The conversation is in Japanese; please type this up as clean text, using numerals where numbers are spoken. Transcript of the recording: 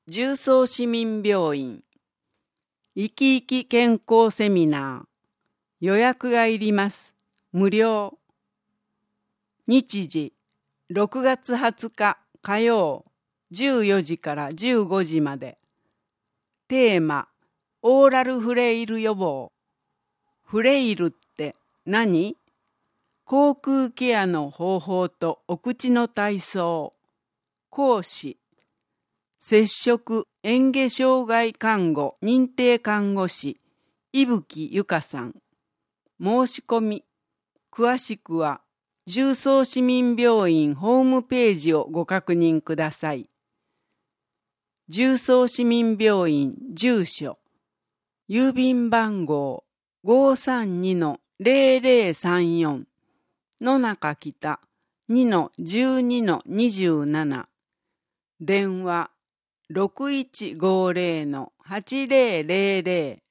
重曹市民病院いきいき健康セミナー予約がいります。無料。日時6月20日火曜14時から15時まで。テーマオーラルフレイル予防。フレイルって何？口腔ケアの方法とお口の体操。講師摂食嚥下障害看護認定看護師伊吹由香さん。申し込み詳しくは重曹市民病院ホームページをご確認ください。重曹市民病院住所郵便番号 532-0034 野中北 2-12-27 電話 6150-8000